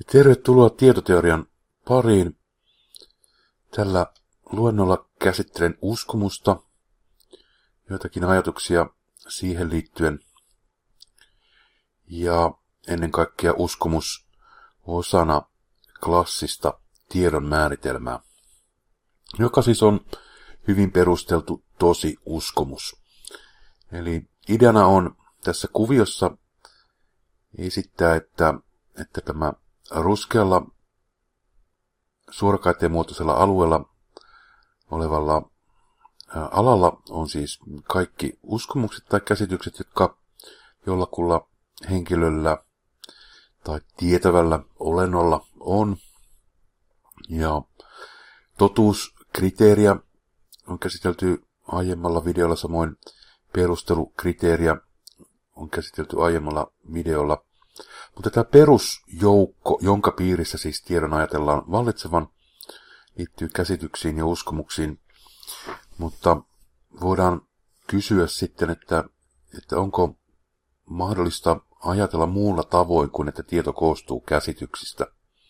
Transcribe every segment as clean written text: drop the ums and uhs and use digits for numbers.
Tervetuloa tietoteorian pariin. Tällä luennolla käsittelen uskomusta, joitakin ajatuksia siihen liittyen ja ennen kaikkea uskomus osana klassista tiedon määritelmää, joka siis on hyvin perusteltu tosi uskomus. Eli ideana on tässä kuviossa esittää, että tämä ruskealla suorakaiteen muotoisella alueella olevalla alalla on siis kaikki uskomukset tai käsitykset, jotka jollakulla henkilöllä tai tietävällä olennolla on. Ja totuuskriteeriä on käsitelty aiemmalla videolla, samoin perustelukriteeriä on käsitelty aiemmalla videolla. Mutta tämä perusjoukko, jonka piirissä siis tiedon ajatellaan vallitsevan, liittyy käsityksiin ja uskomuksiin. Mutta voidaan kysyä sitten, että onko mahdollista ajatella muulla tavoin kuin että tieto koostuu käsityksistä.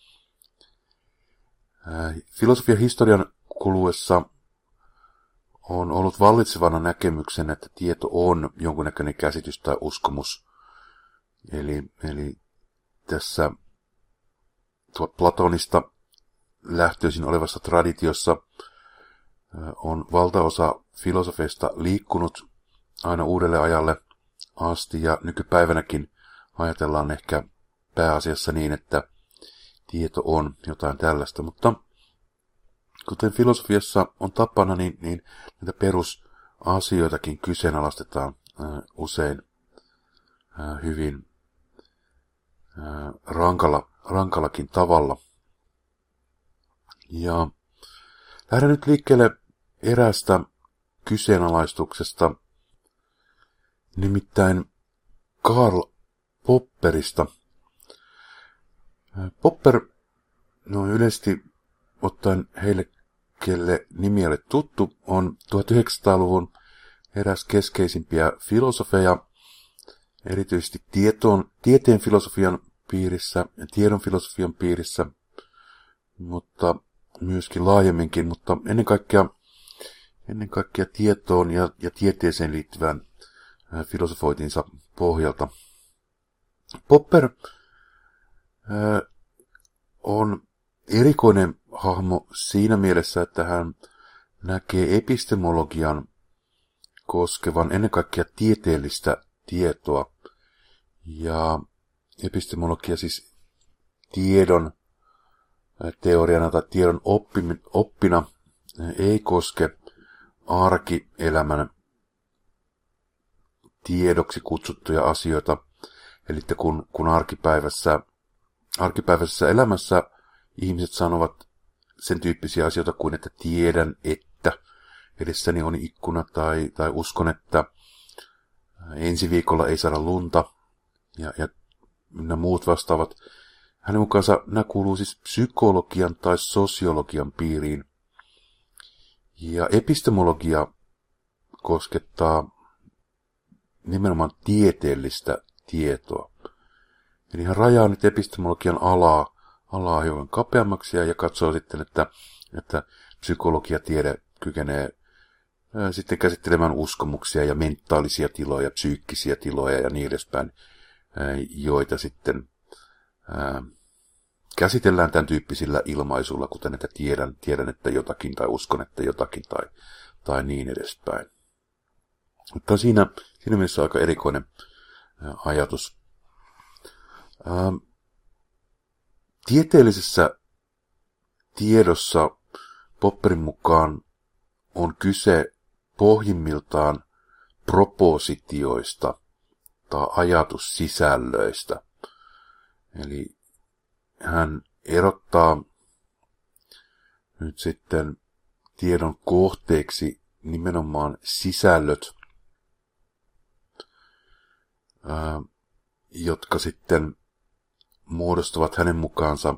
Filosofian historian kuluessa on ollut vallitsevana näkemyksen, että tieto on jonkunnäköinen käsitys tai uskomus. Eli tässä Platonista lähtöisin olevassa traditiossa on valtaosa filosofeista liikkunut aina uudelle ajalle asti, ja nykypäivänäkin ajatellaan ehkä pääasiassa niin, että tieto on jotain tällaista. Mutta kuten filosofiassa on tapana, niin näitä perusasioitakin kyseenalaistetaan usein hyvin rankallakin tavalla. Ja lähden nyt liikkeelle eräästä kyseenalaistuksesta, nimittäin Karl Popperista. Popper, yleisesti ottaen heille, kelle nimi ei ole tuttu, on 1900-luvun eräs keskeisimpiä filosofeja, erityisesti tieteen filosofian piirissä ja tiedon filosofian piirissä, mutta myöskin laajemminkin, mutta ennen kaikkea tietoon ja tieteeseen liittyvään filosofoitinsa pohjalta. Popper on erikoinen hahmo siinä mielessä, että hän näkee epistemologian koskevan ennen kaikkea tieteellistä tietoa. Ja epistemologia siis tiedon teoriana tai tiedon oppina ei koske arkielämän tiedoksi kutsuttuja asioita. Eli että kun arkipäiväisessä elämässä ihmiset sanovat sen tyyppisiä asioita kuin, että tiedän, että edessäni on ikkuna tai uskon, että ensi viikolla ei saada lunta ja nämä muut vastaavat. Hänen mukaansa nämä kuuluu siis psykologian tai sosiologian piiriin. Ja epistemologia koskettaa nimenomaan tieteellistä tietoa. Eli hän rajaa nyt epistemologian alaa hiukan kapeammaksi ja katsoo sitten, että psykologiatiede kykenee sitten käsittelemään uskomuksia ja mentaalisia tiloja, psyykkisiä tiloja ja niin edespäin, joita sitten käsitellään tämän tyyppisillä ilmaisuilla, kuten että tiedän että jotakin tai uskon, että jotakin tai niin edespäin. Mutta siinä mielessä aika erikoinen ajatus. Tieteellisessä tiedossa Popperin mukaan on kyse pohjimmiltaan propositioista tai ajatussisällöistä. Eli hän erottaa nyt sitten tiedon kohteeksi nimenomaan sisällöt, jotka muodostavat hänen mukaansa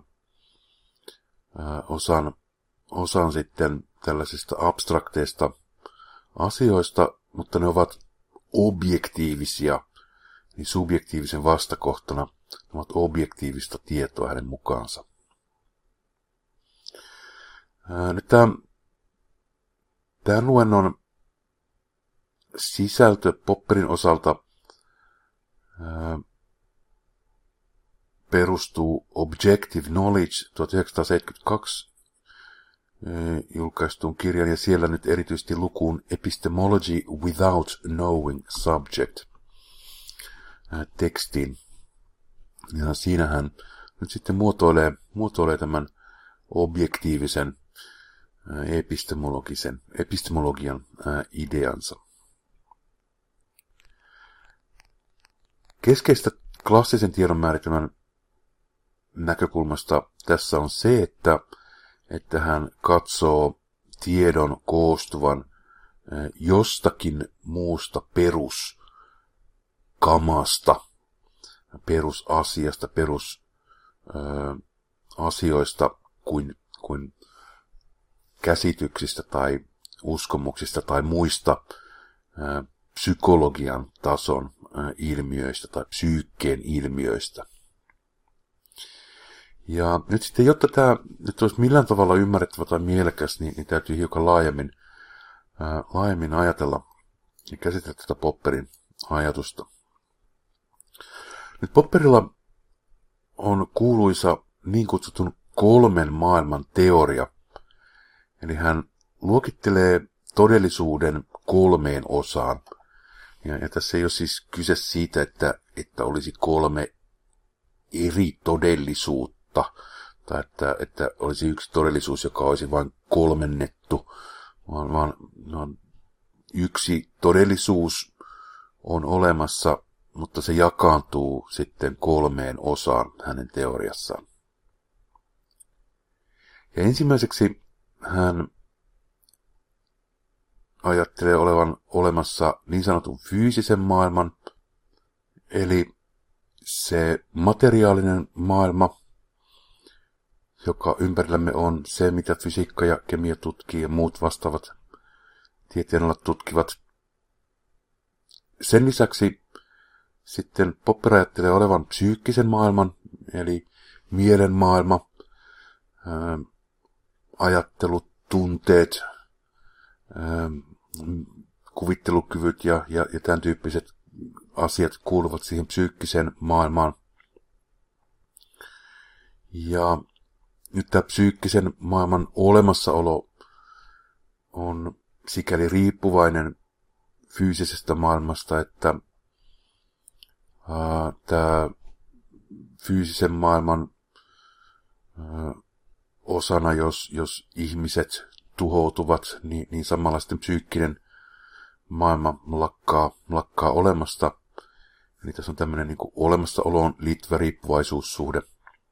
osan sitten tällaisista abstrakteista asioista, mutta ne ovat objektiivisia, niin subjektiivisen vastakohtana. Ne ovat objektiivista tietoa hänen mukaansa. Nyt tämän luennon sisältö Popperin osalta perustuu Objective Knowledge 1972 julkaistuun kirjan ja siellä nyt erityisesti lukuun Epistemology Without Knowing Subject tekstiin. Ja siinä hän nyt sitten muotoilee tämän objektiivisen epistemologian ideansa. Keskeistä klassisen tiedon määritelmän näkökulmasta tässä on se, että hän katsoo tiedon koostuvan jostakin muusta peruskamasta, perusasiasta, perusasioista kuin käsityksistä tai uskomuksista tai muista psykologian tason ilmiöistä tai psyykkeen ilmiöistä. Ja nyt sitten, jotta tämä nyt olisi millään tavalla ymmärrettävä tai mielekäs, niin täytyy hiukan laajemmin ajatella ja käsitellä tätä Popperin ajatusta. Nyt Popperilla on kuuluisa niin kutsutun 3 maailman teoria. Eli hän luokittelee todellisuuden 3 osaan. Ja tässä ei ole siis kyse siitä, että olisi 3 eri todellisuutta, tai että olisi yksi todellisuus, joka olisi vain kolmennettu, vaan yksi todellisuus on olemassa, mutta se jakaantuu sitten 3 osaan hänen teoriassaan. Ja ensimmäiseksi hän ajattelee olevan olemassa niin sanotun fyysisen maailman, eli se materiaalinen maailma, joka ympärillämme on se, mitä fysiikka ja kemia tutkii ja muut vastaavat tieteenalat tutkivat. Sen lisäksi sitten Popper ajattelee olevan psyykkisen maailman, eli mielen maailma, ajattelut, tunteet, kuvittelukyvyt ja tämän tyyppiset asiat kuuluvat siihen psyykkiseen maailmaan. Ja nyt tämä psyykkisen maailman olemassaolo on sikäli riippuvainen fyysisestä maailmasta, että tämä fyysisen maailman osana, jos ihmiset tuhoutuvat, niin samalla sitten psyykkinen maailma lakkaa olemasta. Eli tässä on tämmöinen niin kuin olemassaoloon liittyvä riippuvaisuussuhde.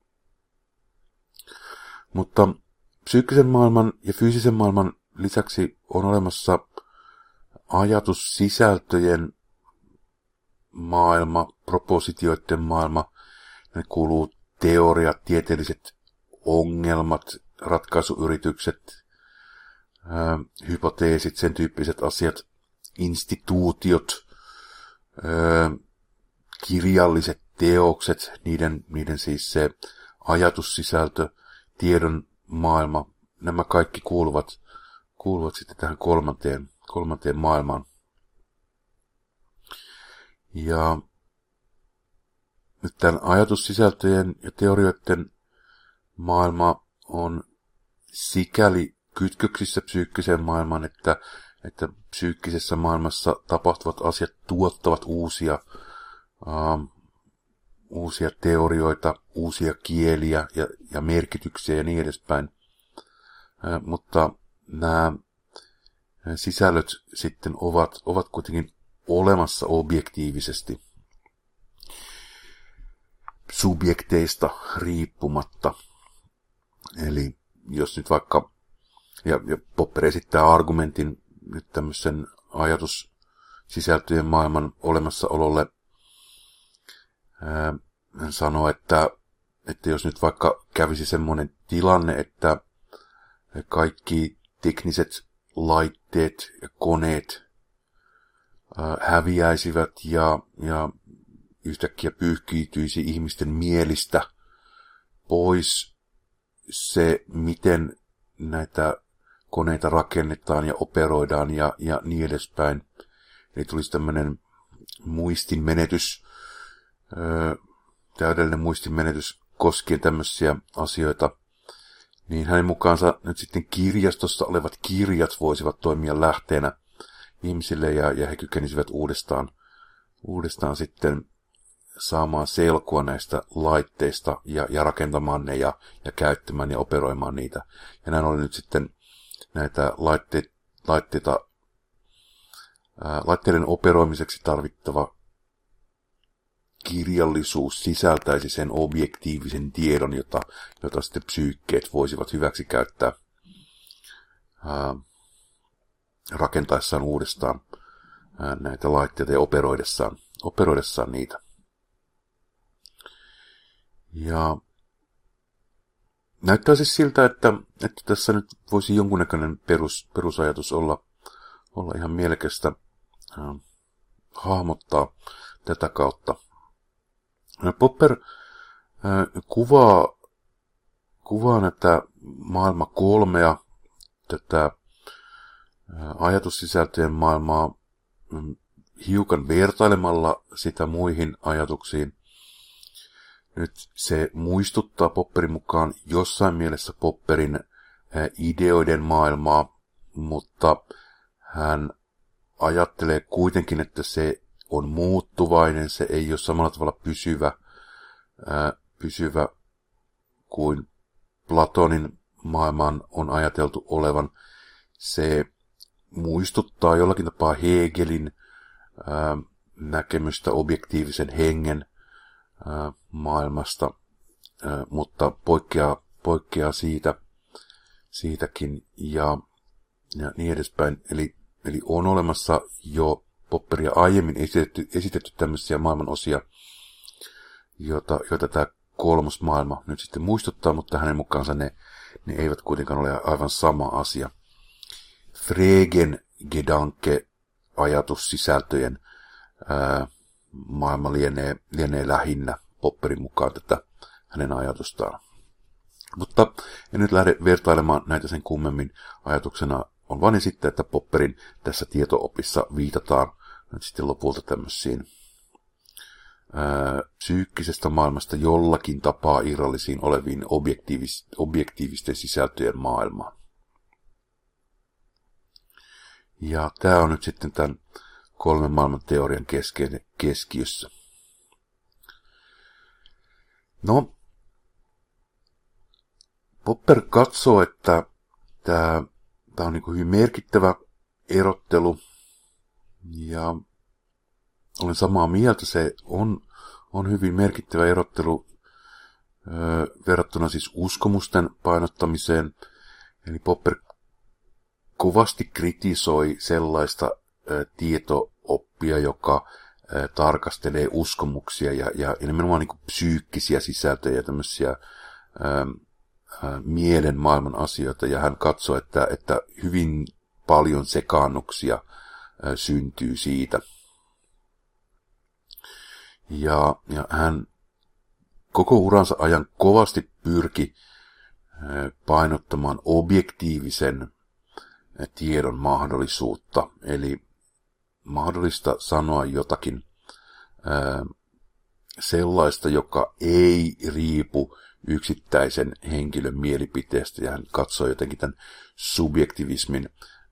Mutta psyykkisen maailman ja fyysisen maailman lisäksi on olemassa ajatussisältöjen maailma, propositioiden maailma. Ne kuuluu teoriat, tieteelliset ongelmat, ratkaisuyritykset, hypoteesit, sen tyyppiset asiat, instituutiot, kirjalliset teokset, niiden siis se ajatussisältö, tiedon maailma, nämä kaikki kuuluvat sitten tähän kolmanteen maailmaan. Ja nyt tämän ajatussisältöjen ja teorioiden maailma on sikäli kytköksissä psyykkiseen maailmaan, että psyykkisessä maailmassa tapahtuvat asiat tuottavat uusia teorioita, uusia kieliä ja merkityksiä ja niin edespäin. Mutta nämä sisällöt sitten ovat kuitenkin olemassa objektiivisesti subjekteista riippumatta. Eli jos nyt vaikka, ja Popper esittää argumentin nyt tämmöisen ajatussisältöjen maailman olemassaololle, hän sanoo, että jos nyt vaikka kävisi semmoinen tilanne, että kaikki tekniset laitteet ja koneet häviäisivät ja yhtäkkiä pyyhkiytyisi ihmisten mielistä pois se, miten näitä koneita rakennetaan ja operoidaan ja niin edespäin. Eli tulisi tämmöinen muistinmenetys, täydellinen muistinmenetys koskien tämmöisiä asioita. Niin hänen mukaansa nyt sitten kirjastossa olevat kirjat voisivat toimia lähteenä ihmisille ja he kykenisivät uudestaan sitten saamaan selkoa näistä laitteista ja rakentamaan ne ja käyttämään ja operoimaan niitä. Ja näin oli nyt sitten näitä laitteiden operoimiseksi tarvittava kirjallisuus sisältäisi sen objektiivisen tiedon, jota sitten psyykkeet voisivat hyväksi käyttää rakentaessaan uudestaan näitä laitteita ja operoidessaan niitä. Ja näyttää siis siltä, että tässä nyt voisi jonkunnäköinen perusajatus olla ihan mielekästä hahmottaa tätä kautta. Popper kuvaa näitä maailma kolmea, tätä ajatussisältöjen maailmaa hiukan vertailemalla sitä muihin ajatuksiin. Nyt se muistuttaa Popperin mukaan jossain mielessä Popperin ideoiden maailmaa, mutta hän ajattelee kuitenkin, että se on muuttuvainen, se ei ole samalla tavalla pysyvä kuin Platonin maailman on ajateltu olevan. Se muistuttaa jollakin tapaa Hegelin näkemystä objektiivisen hengen maailmasta, mutta poikkeaa siitäkin ja niin edespäin. Eli on olemassa jo Popperia aiemmin esitetty tämmöisiä maailmanosia, joita tämä kolmosmaailma nyt sitten muistuttaa, mutta hänen mukaansa ne eivät kuitenkaan ole aivan sama asia. Fregen Gedanke ajatussisältöjen maailma lienee lähinnä Popperin mukaan tätä hänen ajatustaan. Mutta en nyt lähde vertailemaan näitä sen kummemmin. Ajatuksena on vain esittää, että Popperin tässä tieto-opissa viitataan nyt sitten lopulta tämmöisiin psyykkisestä maailmasta jollakin tapaa irrallisiin oleviin objektiivisten sisältöjen maailmaan. Ja tämä on nyt sitten tämän kolmen maailman teorian keskiössä. No, Popper katsoo, että tämä on niin kuin hyvin merkittävä erottelu, ja olen samaa mieltä, se on hyvin merkittävä erottelu verrattuna siis uskomusten painottamiseen. Eli Popper kovasti kritisoi sellaista tieto-oppia, joka tarkastelee uskomuksia ja nimenomaan niin kuin psyykkisiä sisältöjä ja tämmöisiä mielen maailman asioita, ja hän katsoo, että hyvin paljon sekaannuksia syntyy siitä. Ja hän koko uransa ajan kovasti pyrki painottamaan objektiivisen tiedon mahdollisuutta, eli mahdollista sanoa jotakin sellaista, joka ei riipu yksittäisen henkilön mielipiteestä, ja hän katsoo jotenkin tämän subjektivismin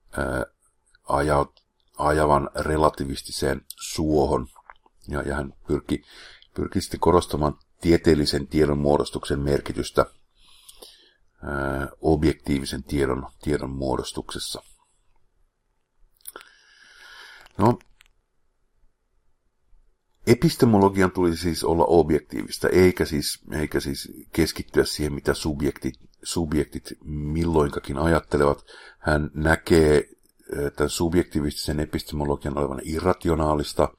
ajavan relativistiseen suohon, ja hän pyrki sitten korostamaan tieteellisen tiedon muodostuksen merkitystä objektiivisen tiedon muodostuksessa. No, epistemologian tulisi siis olla objektiivista, eikä siis keskittyä siihen, mitä subjektit milloinkakin ajattelevat. Hän näkee tämän subjektiivistisen epistemologian olevan irrationaalista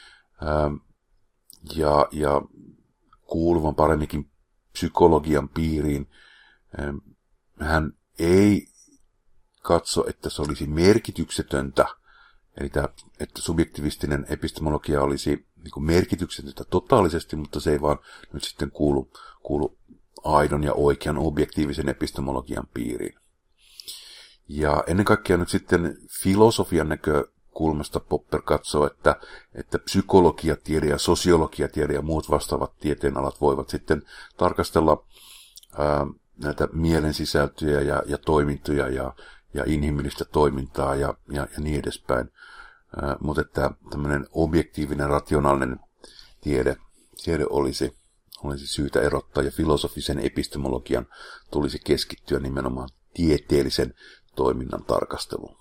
ja kuuluvan paremminkin psykologian piiriin. Hän ei katso, että se olisi merkityksetöntä, eli että subjektivistinen epistemologia olisi niin kuin merkityksetöntä totaalisesti, mutta se ei vaan nyt sitten kuulu aidon ja oikean objektiivisen epistemologian piiriin. Ja ennen kaikkea nyt sitten filosofian näkökulmasta Popper katsoo, että psykologiatiede ja sosiologiatiede ja muut vastaavat tieteenalat voivat sitten tarkastella näitä mielen sisältöjä ja toimintoja ja inhimillistä toimintaa ja niin edespäin. Mutta että tämmöinen objektiivinen, rationaalinen tiede olisi syytä erottaa, ja filosofisen epistemologian tulisi keskittyä nimenomaan tieteellisen toiminnan tarkasteluun.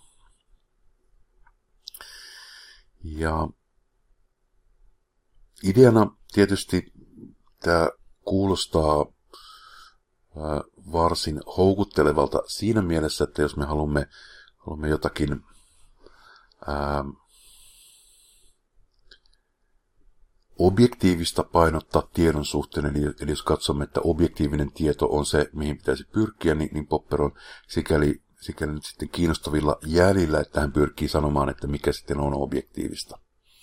Ja ideana tietysti tämä kuulostaa varsin houkuttelevalta siinä mielessä, että jos me haluamme jotakin objektiivista painottaa tiedon suhteen, eli jos katsomme, että objektiivinen tieto on se, mihin pitäisi pyrkiä, niin Popper on sikäli nyt sitten kiinnostavilla jäljillä, että hän pyrkii sanomaan, että mikä sitten on objektiivista.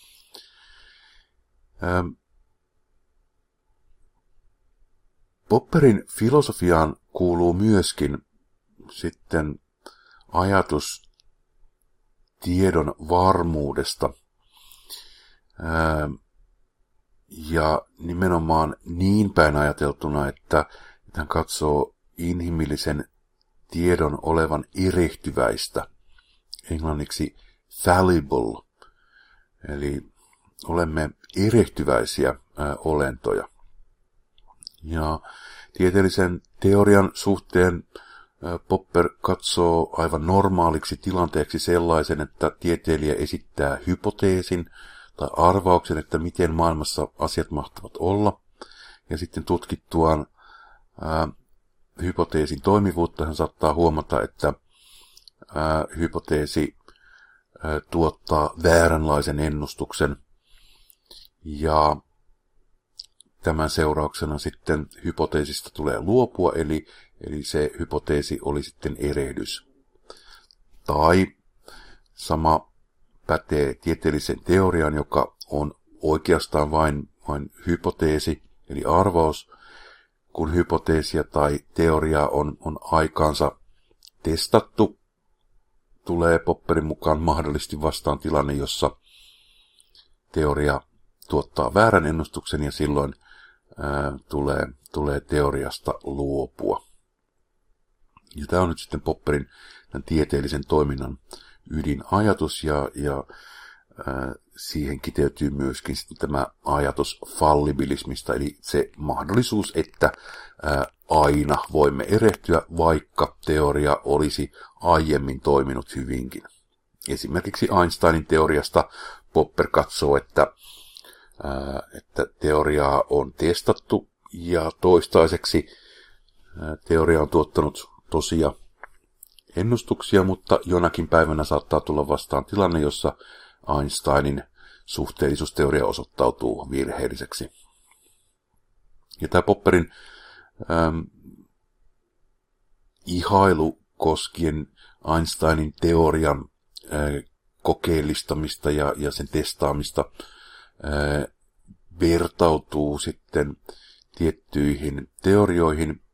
Popperin filosofiaan kuuluu myöskin sitten ajatus tiedon varmuudesta, ja nimenomaan niin päin ajateltuna, että hän katsoo inhimillisen tiedon olevan erehtyväistä, englanniksi fallible, eli olemme erehtyväisiä olentoja. Ja tieteellisen teorian suhteen Popper katsoo aivan normaaliksi tilanteeksi sellaisen, että tieteilijä esittää hypoteesin tai arvauksen, että miten maailmassa asiat mahtavat olla, ja sitten tutkittuaan hypoteesin toimivuutta hän saattaa huomata, että hypoteesi tuottaa vääränlaisen ennustuksen, ja tämän seurauksena sitten hypoteesista tulee luopua, eli se hypoteesi oli sitten erehdys. Tai sama pätee tieteellisen teoriaan, joka on oikeastaan vain hypoteesi, eli arvaus, kun hypoteesia tai teoriaa on aikaansa testattu, tulee Popperin mukaan mahdollisesti vastaan tilanne, jossa teoria tuottaa väärän ennustuksen ja silloin tulee teoriasta luopua. Ja tämä on nyt sitten Popperin tämän tieteellisen toiminnan ydinajatus, ja siihen kiteytyy myöskin sitten tämä ajatus fallibilismista, eli se mahdollisuus, että aina voimme erehtyä, vaikka teoria olisi aiemmin toiminut hyvinkin. Esimerkiksi Einsteinin teoriasta Popper katsoo, että teoriaa on testattu ja toistaiseksi teoria on tuottanut tosia ennustuksia, mutta jonakin päivänä saattaa tulla vastaan tilanne, jossa Einsteinin suhteellisuusteoria osoittautuu virheelliseksi. Ja tämä Popperin ihailu koskien Einsteinin teorian kokeellistamista ja sen testaamista vertautuu sitten tiettyihin teorioihin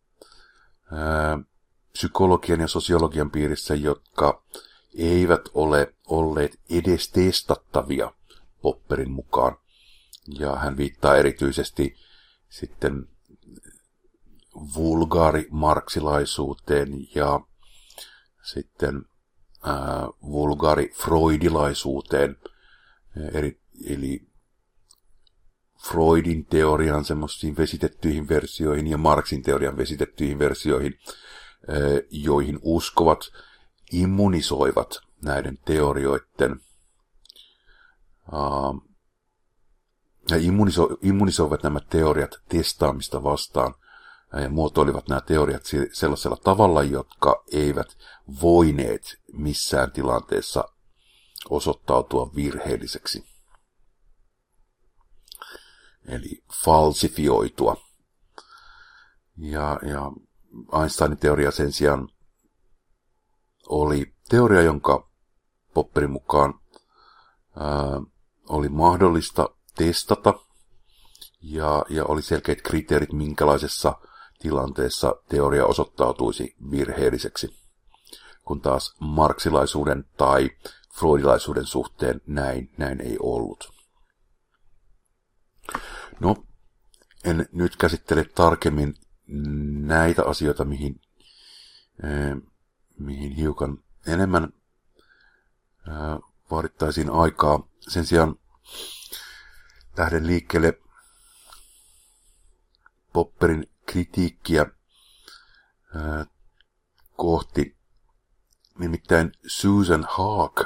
psykologian ja sosiologian piirissä, jotka eivät ole olleet edes testattavia Popperin mukaan. Ja hän viittaa erityisesti sitten vulgaarimarksilaisuuteen ja sitten vulgaarifreudilaisuuteen, eli Freudin teorian semmoisiin vesitettyihin versioihin ja Marxin teorian vesitettyihin versioihin, joihin uskovat immunisoivat näiden teorioiden ja immunisoivat nämä teoriat testaamista vastaan ja muotoilivat nämä teoriat sellaisella tavalla, jotka eivät voineet missään tilanteessa osoittautua virheelliseksi. Eli falsifioitua. Ja Einsteinin teoria sen sijaan oli teoria, jonka Popperin mukaan oli mahdollista testata, ja oli selkeät kriteerit, minkälaisessa tilanteessa teoria osoittautuisi virheelliseksi, kun taas marksilaisuuden tai freudilaisuuden suhteen näin ei ollut. No, en nyt käsittele tarkemmin näitä asioita, mihin hiukan enemmän vaadittaisiin aikaa. Sen sijaan lähden liikkeelle Popperin kritiikkiä kohti. Nimittäin Susan Haag,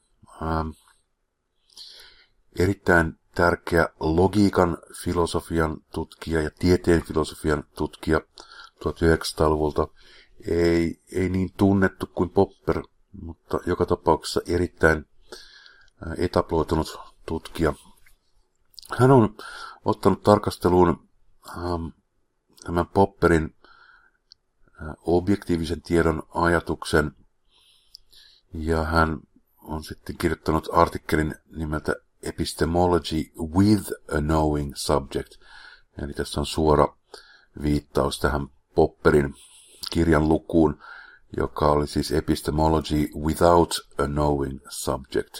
erittäin tärkeä logiikan filosofian tutkija ja tieteen filosofian tutkija 1900-luvulta, ei niin tunnettu kuin Popper, mutta joka tapauksessa erittäin etabloitunut tutkija. Hän on ottanut tarkasteluun tämän Popperin objektiivisen tiedon ajatuksen, ja hän on sitten kirjoittanut artikkelin nimeltä Epistemology with a Knowing Subject. Eli tässä on suora viittaus tähän Popperin kirjan lukuun, joka oli siis Epistemology without a Knowing Subject.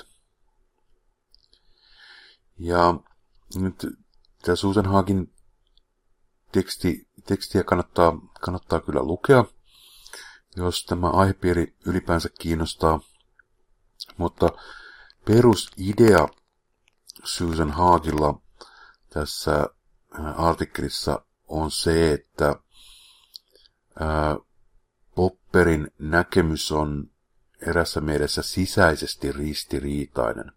Ja nyt tämä Susan Haagin tekstiä kannattaa kyllä lukea, jos tämä aihepiiri ylipäänsä kiinnostaa. Mutta perusidea Susan Haagilla tässä artikkelissa on se, että Popperin näkemys on erässä mielessä sisäisesti ristiriitainen.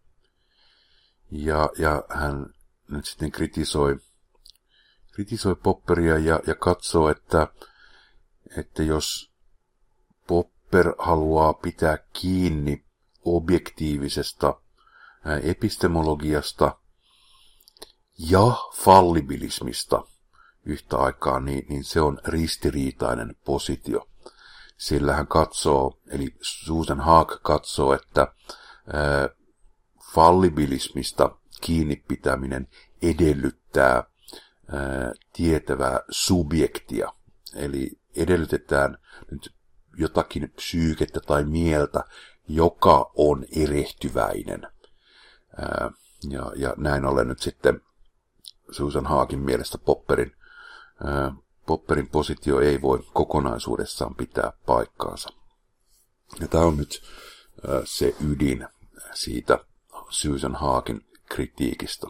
Ja hän nyt sitten kritisoi Popperia ja katsoo, että jos Popper haluaa pitää kiinni objektiivisesta epistemologiasta ja fallibilismista yhtä aikaa, niin se on ristiriitainen positio. Sillä hän katsoo, eli Susan Haag katsoo, että fallibilismista kiinni pitäminen edellyttää tietävää subjektia. Eli edellytetään nyt jotakin psyykettä tai mieltä, joka on erehtyväinen. Ja näin ollen nyt sitten Susan Haagin mielestä Popperin positio ei voi kokonaisuudessaan pitää paikkaansa. Ja tämä on nyt se ydin siitä Susan Haagin kritiikistä.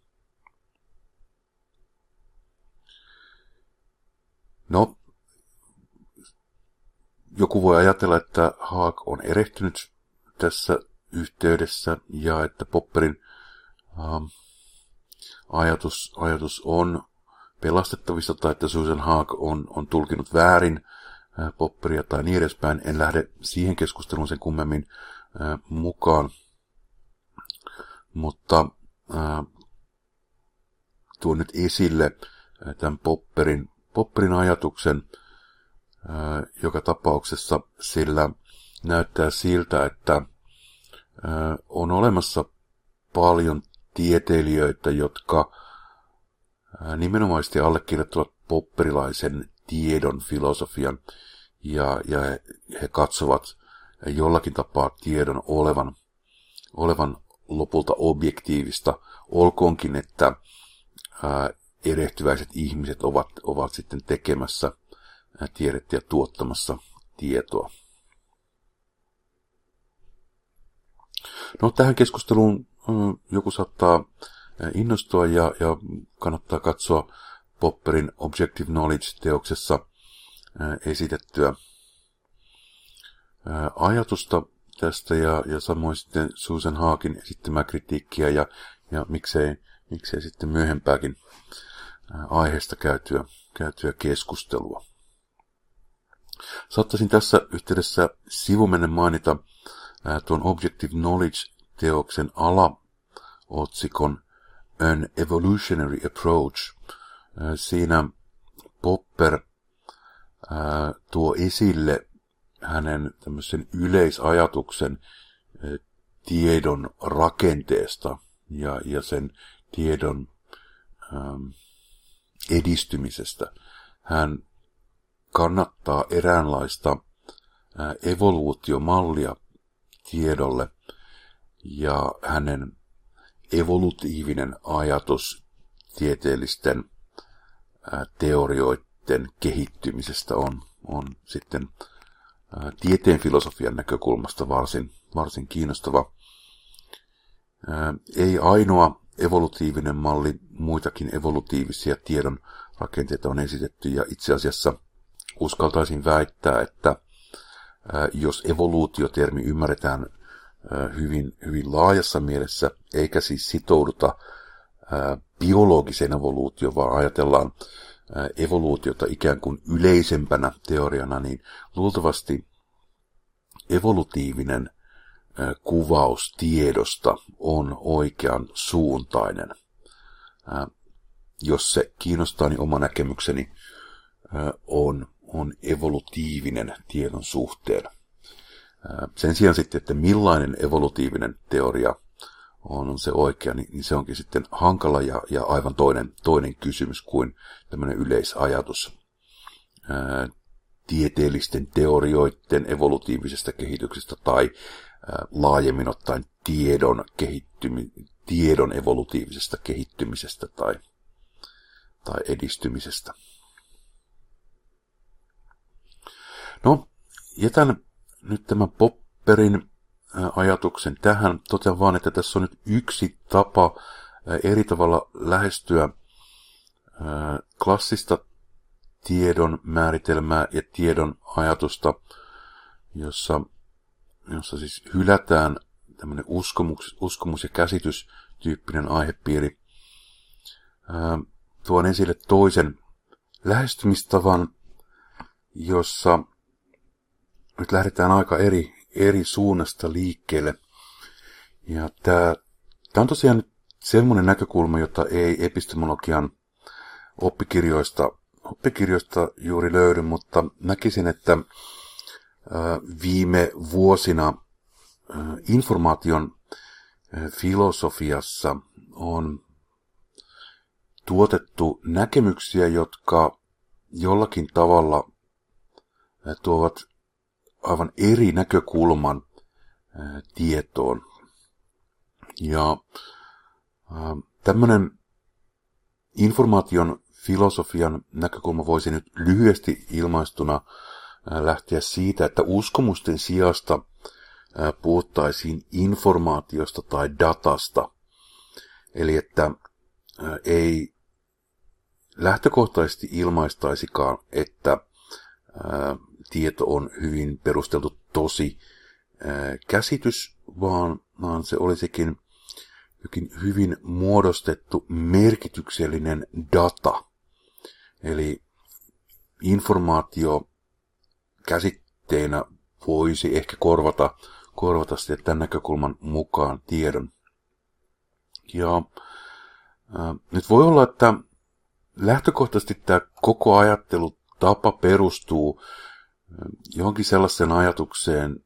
No, joku voi ajatella, että Haag on erehtynyt tässä yhteydessä ja että Popperin ajatus on pelastettavissa tai että Susan Haag on tulkinut väärin Popperia tai niin edespäin. En lähde siihen keskusteluun sen kummemmin mukaan, mutta tuon nyt esille tämän Popperin ajatuksen joka tapauksessa, sillä näyttää siltä, että on olemassa paljon tieteilijöitä, jotka nimenomaisesti allekirjoittavat popperilaisen tiedon filosofian, ja he katsovat jollakin tapaa tiedon olevan lopulta objektiivista, olkoonkin, että erehtyväiset ihmiset ovat sitten tekemässä tiedettä ja tuottamassa tietoa. No, tähän keskusteluun joku saattaa innostua ja kannattaa katsoa Popperin Objective Knowledge-teoksessa esitettyä ajatusta tästä ja samoin sitten Susan Haagin esittämää kritiikkiä ja miksei sitten myöhempääkin aiheesta käytyä keskustelua. Saattaisin tässä yhteydessä sivumennen mainita tuon Objective Knowledge-teoksen alaotsikon An Evolutionary Approach. Siinä Popper tuo esille hänen tämmöisen yleisajatuksen tiedon rakenteesta ja sen tiedon edistymisestä. Hän kannattaa eräänlaista evoluutiomallia tiedolle, ja hänen evolutiivinen ajatus tieteellisten teorioiden kehittymisestä on sitten tieteen filosofian näkökulmasta varsin kiinnostava. Ei ainoa evolutiivinen malli, muitakin evolutiivisia tiedon rakenteita on esitetty, ja itse asiassa uskaltaisin väittää, että jos evoluutiotermi ymmärretään hyvin laajassa mielessä, eikä siis sitouduta biologiseen evoluutioon, vaan ajatellaan evoluutiota ikään kuin yleisempänä teoriana, niin luultavasti evolutiivinen kuvaus tiedosta on oikean suuntainen. Jos se kiinnostaa, niin oma näkemykseni on evolutiivinen tiedon suhteen. Sen sijaan sitten, että millainen evolutiivinen teoria on se oikea, niin se onkin sitten hankala ja aivan toinen kysymys kuin tämmöinen yleisajatus tieteellisten teorioiden evolutiivisesta kehityksestä tai laajemmin ottaen tiedon evolutiivisesta kehittymisestä tai edistymisestä. No, jätän nyt tämän Popperin ajatuksen tähän. Totean vaan, että tässä on nyt yksi tapa eri tavalla lähestyä klassista tiedon määritelmää ja tiedon ajatusta, jossa siis hylätään tämmöinen uskomus- ja käsitystyyppinen aihepiiri. Tuon esille toisen lähestymistavan, jossa nyt lähdetään aika eri suunnasta liikkeelle. Ja tämä on tosiaan nyt semmoinen näkökulma, jota ei epistemologian oppikirjoista juuri löydy, mutta näkisin, että viime vuosina informaation filosofiassa on tuotettu näkemyksiä, jotka jollakin tavalla tuovat aivan eri näkökulman tietoon. Ja tämmöinen informaation filosofian näkökulma voisi nyt lyhyesti ilmaistuna lähteä siitä, että uskomusten sijasta puhuttaisiin informaatiosta tai datasta. Eli että ei lähtökohtaisesti ilmaistaisikaan, että tieto on hyvin perusteltu tosi käsitys, vaan se olisikin jokin hyvin muodostettu merkityksellinen data. Eli informaatio käsitteenä voisi ehkä korvata sitten tämän näkökulman mukaan tiedon. Ja nyt voi olla, että lähtökohtaisesti tämä koko ajattelutapa perustuu johonkin sellaiseen ajatukseen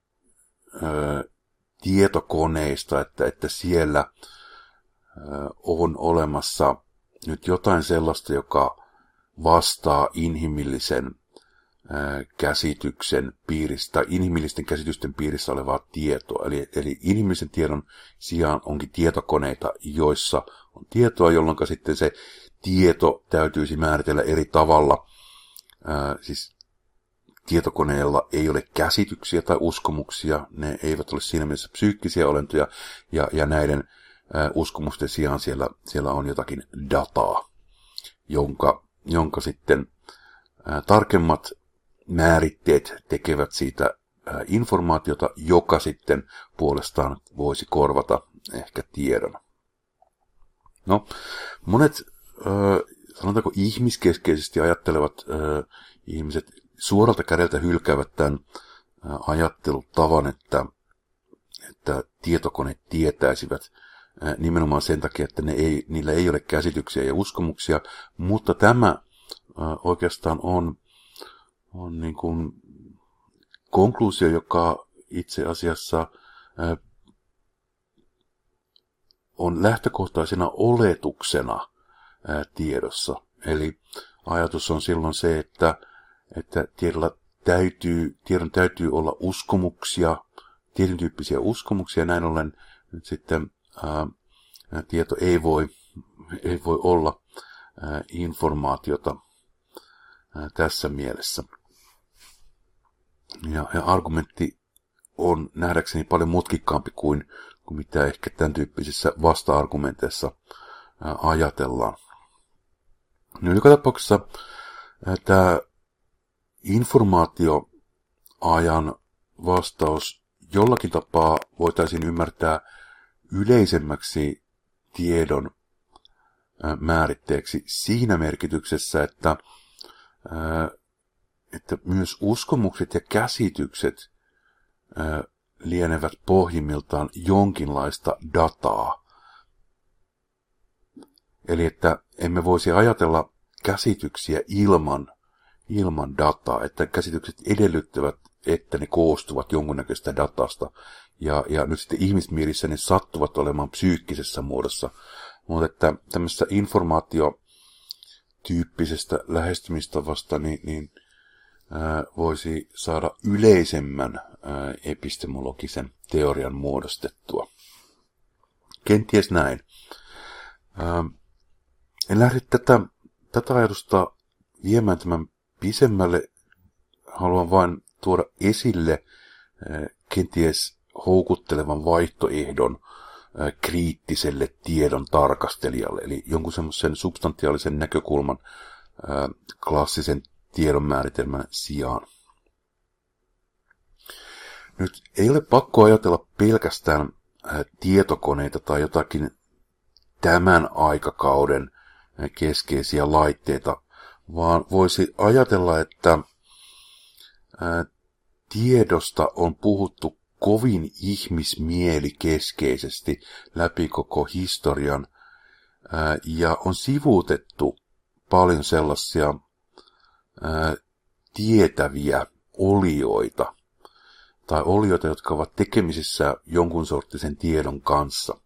tietokoneista, että siellä on olemassa nyt jotain sellaista, joka vastaa inhimillisen käsityksen piiristä, inhimillisten käsitysten piirissä olevaa tietoa. Eli inhimillisen tiedon sijaan onkin tietokoneita, joissa on tietoa, jolloin sitten se tieto täytyisi määritellä eri tavalla. Siis tietokoneella ei ole käsityksiä tai uskomuksia, ne eivät ole siinä mielessä psyykkisiä olentoja, ja näiden uskomusten sijaan siellä on jotakin dataa, jonka sitten tarkemmat määritteet tekevät siitä informaatiota, joka sitten puolestaan voisi korvata ehkä tiedon. No, monet, sanotaanko ihmiskeskeisesti ajattelevat ihmiset suoralta kädeltä hylkäävät tämän ajattelutavan, että tietokoneet tietäisivät nimenomaan sen takia, että niillä ei ole käsityksiä ja uskomuksia, mutta tämä oikeastaan on niin kuin konkluusio, joka itse asiassa on lähtökohtaisena oletuksena tiedossa. Eli ajatus on silloin se, että tiedon täytyy olla uskomuksia, tietyn tyyppisiä uskomuksia, näin ollen nyt sitten tieto ei voi olla informaatiota tässä mielessä. Ja argumentti on nähdäkseni paljon mutkikkaampi kuin mitä ehkä tämän tyyppisissä vasta-argumenteissa ajatellaan. No, joka tapauksessa tämä informaatioajan vastaus jollakin tapaa voitaisiin ymmärtää yleisemmäksi tiedon määritteeksi siinä merkityksessä, että myös uskomukset ja käsitykset lienevät pohjimmiltaan jonkinlaista dataa. Eli että emme voisi ajatella käsityksiä ilman dataa, että käsitykset edellyttävät, että ne koostuvat jonkunnäköistä datasta, ja nyt sitten ihmismielissä ne sattuvat olemaan psyykkisessä muodossa, mutta että tämmöisessä informaatiotyyppisestä lähestymistavasta niin voisi saada yleisemmän epistemologisen teorian muodostettua. Kenties näin. En lähde tätä ajatusta viemään tämän pisemmälle. Haluan vain tuoda esille kenties houkuttelevan vaihtoehdon kriittiselle tiedon tarkastelijalle, eli jonkun semmoisen substantiaalisen näkökulman klassisen tiedon määritelmän sijaan. Nyt ei ole pakko ajatella pelkästään tietokoneita tai jotakin tämän aikakauden keskeisiä laitteita, vaan voisi ajatella, että tiedosta on puhuttu kovin ihmismielikeskeisesti läpi koko historian ja on sivuutettu paljon sellaisia tietäviä olioita tai olioita, jotka ovat tekemisissä jonkun sorttisen tiedon kanssa.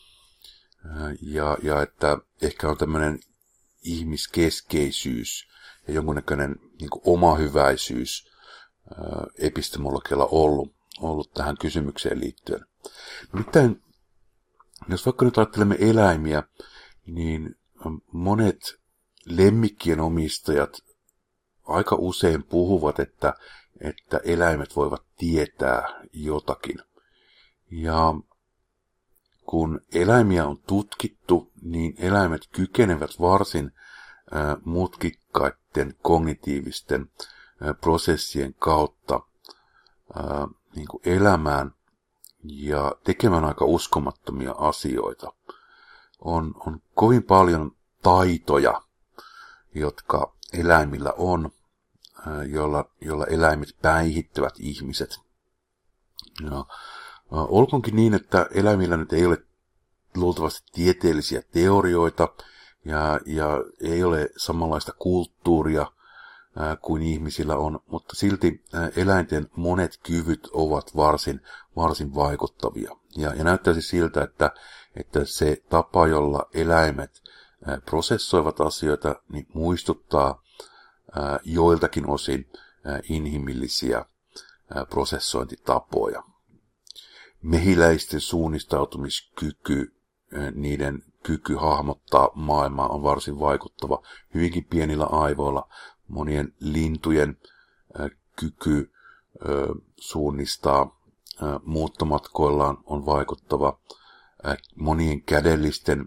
Ja että ehkä on tämmöinen ihmiskeskeisyys ja jonkunnäköinen niin kuin omahyväisyys epistemologialla ollut tähän kysymykseen liittyen. Nimittäin, jos vaikka nyt ajattelemme eläimiä, niin monet lemmikkien omistajat aika usein puhuvat, että eläimet voivat tietää jotakin. Ja kun eläimiä on tutkittu, niin eläimet kykenevät varsin mutkikkaiden kognitiivisten prosessien kautta niin kuin elämään ja tekemään aika uskomattomia asioita. On kovin paljon taitoja, jotka eläimillä on, jolla eläimet päihittävät ihmiset. Ja olkoonkin niin, että eläimillä nyt ei ole luultavasti tieteellisiä teorioita ja ei ole samanlaista kulttuuria kuin ihmisillä on, mutta silti eläinten monet kyvyt ovat varsin vaikuttavia. Ja näyttäisi siltä, että se tapa, jolla eläimet prosessoivat asioita, niin muistuttaa joiltakin osin inhimillisiä prosessointitapoja. Mehiläisten suunnistautumiskyky, niiden kyky hahmottaa maailmaa on varsin vaikuttava hyvinkin pienillä aivoilla. Monien lintujen kyky suunnistaa muuttomatkoillaan on vaikuttava. Monien kädellisten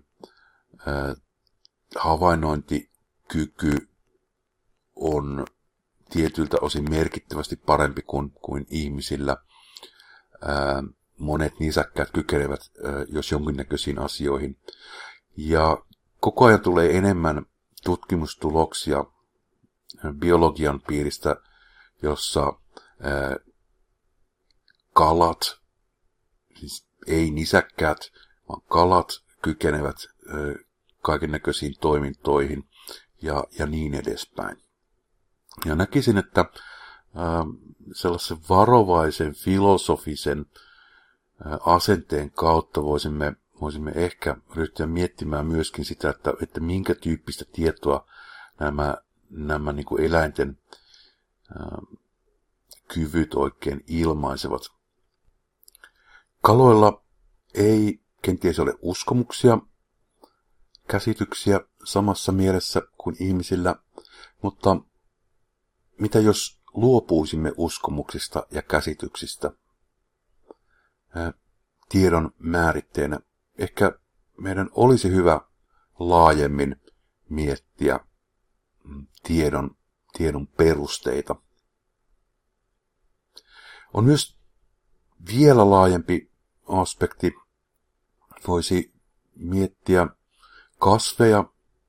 havainnointikyky on tietyiltä osin merkittävästi parempi kuin ihmisillä. Monet nisäkkäät kykenevät jos jonkinnäköisiin asioihin. Ja koko ajan tulee enemmän tutkimustuloksia biologian piiristä, jossa kalat, siis ei nisäkkäät, vaan kalat kykenevät kaikennäköisiin toimintoihin ja niin edespäin. Ja näkisin, että sellaisen varovaisen filosofisen asenteen kautta voisimme voisimme ehkä ryhtyä miettimään myöskin sitä, että minkä tyyppistä tietoa nämä niin kuin eläinten kyvyt oikein ilmaisevat. Kaloilla ei kenties ole uskomuksia, käsityksiä samassa mielessä kuin ihmisillä, mutta mitä jos luopuisimme uskomuksista ja käsityksistä tiedon määritteenä? Ehkä meidän olisi hyvä laajemmin miettiä tiedon perusteita. On myös vielä laajempi aspekti. Voisi miettiä kasveja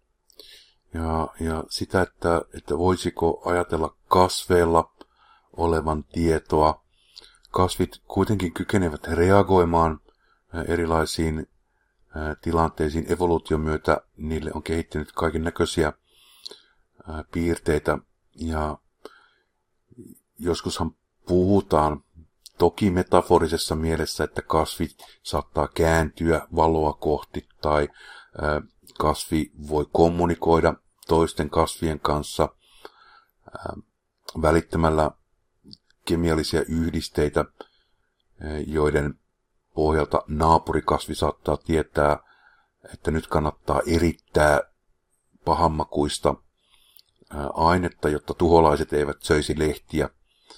ja sitä, että voisiko ajatella kasveilla olevan tietoa. Kasvit kuitenkin kykenevät reagoimaan erilaisiin tilanteisiin evoluution myötä. Niille on kehittynyt kaiken näköisiä piirteitä ja joskushan puhutaan toki metaforisessa mielessä, että kasvit saattaa kääntyä valoa kohti tai kasvi voi kommunikoida toisten kasvien kanssa välittämällä kemiallisia yhdisteitä, joiden pohjalta naapurikasvi saattaa tietää, että nyt kannattaa erittää pahanmakuista ainetta, jotta tuholaiset eivät söisi lehtiä.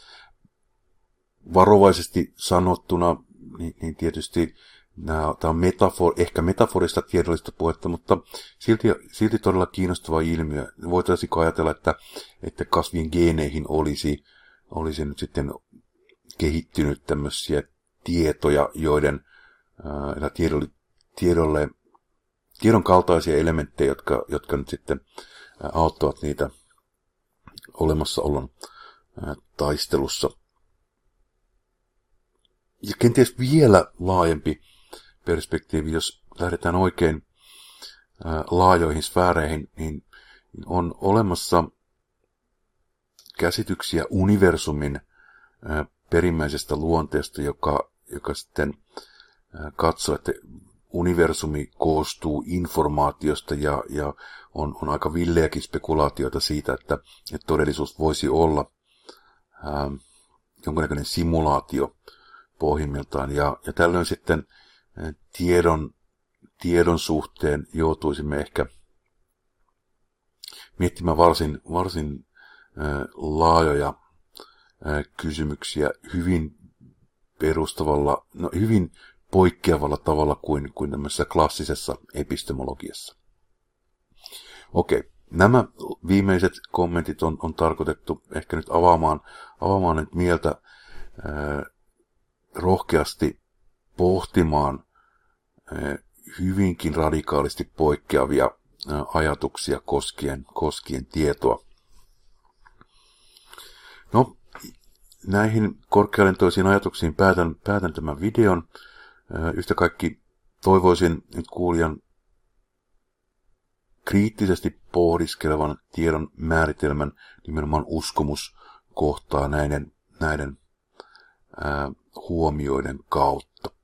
Varovaisesti sanottuna, niin tietysti tämä on ehkä metaforista tiedollista puhetta, mutta silti todella kiinnostava ilmiö. Voitaisiinko ajatella, että kasvien geeneihin olisi nyt sitten kehittynyt tämmöisiä tietoja, joiden tiedon kaltaisia elementtejä, jotka nyt sitten auttavat niitä olemassaolon taistelussa. Ja kenties vielä laajempi perspektiivi, jos lähdetään oikein laajoihin sfääreihin, niin on olemassa käsityksiä universumin perimmäisestä luonteesta, joka sitten katsoo, että universumi koostuu informaatiosta ja on aika villejäkin spekulaatioita siitä, että todellisuus voisi olla jonkinnäköinen simulaatio pohjimmiltaan. Ja tällöin sitten tiedon suhteen joutuisimme ehkä miettimään varsin laajoja kysymyksiä hyvin hyvin poikkeavalla tavalla kuin tämmöisessä klassisessa epistemologiassa. Okei, nämä viimeiset kommentit on tarkoitettu ehkä nyt avaamaan nyt mieltä rohkeasti pohtimaan hyvinkin radikaalisti poikkeavia ajatuksia koskien tietoa. No, näihin korkealentoisiin ajatuksiin päätän tämän videon. Yhtä kaikki toivoisin nyt kuulijan kriittisesti pohdiskelevan tiedon määritelmän nimenomaan uskomuskohtaa näiden huomioiden kautta.